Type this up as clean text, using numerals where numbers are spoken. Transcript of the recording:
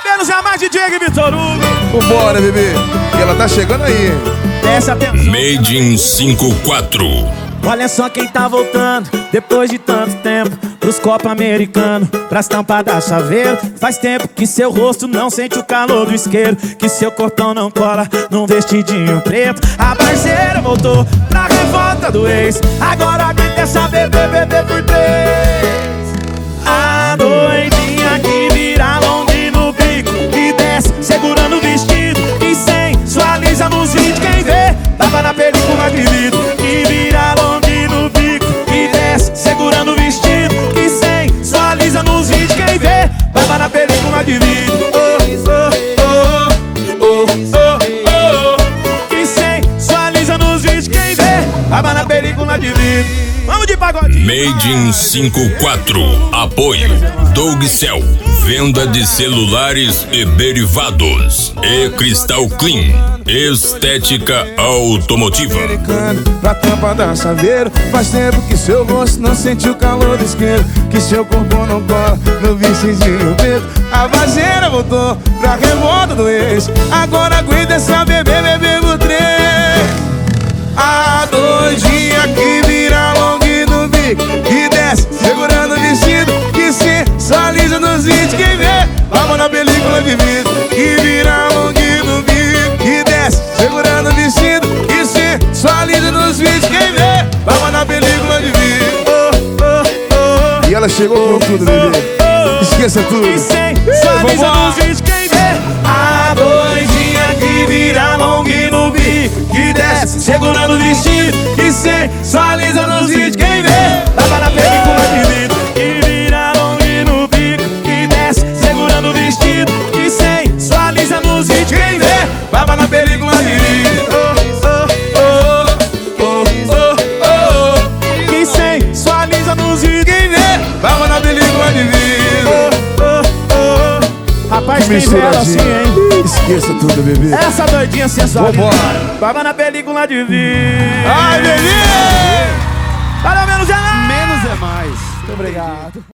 menos é mais DJ e Vitor Hugo. Vambora, bebê, que ela tá chegando aí. Presta atenção. Made in 54. Olha só quem tá voltando, depois de tanto tempo, pros copos americanos, pras tampas da chaveiro. Faz tempo que seu rosto não sente o calor do isqueiro, que seu corpão não cola num vestidinho preto. A parceira voltou pra revolta do ex, agora aguenta essa bebê por três. A doidinha que vira longe no bico e desce segurando o vestido e sensualiza nos vídeos. Quem vê, tava na película de vidro. Que vira longe no bico e desce segurando o vestido e sensualiza nos vídeos. Quem vê, tava na película de vidro. Que sensualiza nos vídeos. Quem vê, tava na película de vidro. Vamos de pagode. Made in 54. Apoio Doug Cell. Venda de celulares e derivados. E Cristal Clean. Estética automotiva. Pra tampa da chaveiro. Faz tempo que seu rosto não sente o calor do isqueiro, que seu corpo não cola no vestidinho preto. A vazeira voltou pra revolta do ex, agora aguenta essa bebê por três. A doidinha que vira long no bico e desce segurando o vestido, que sensualiza nos vídeos. Quem vê, vamos na película de vidro. Que vira long no bico e desce segurando o vestido, que sensualiza nos vídeos. Quem vê, vamos na película de vidro. E ela chegou com tudo, bebê. Esqueça tudo. Que sensualiza nos vídeos. Quem vê, a doidinha que vira long no bico que desce segurando o vestido e sensualiza nos vídeos. Quem vê, tava na película de vidro. Que vira long no bico que desce segurando o vestido e sensualiza nos vídeos. Quem vê, tava na película de vidro. Que sensualiza nos vídeos. Quem vê, tava na película de vidro. Rapaz, tem vela assim, hein? Esqueça tudo, bebê. Essa doidinha sensual. Tava na película de vidro. Ai, bebê! Para menos é mais. Menos é mais. Muito obrigado.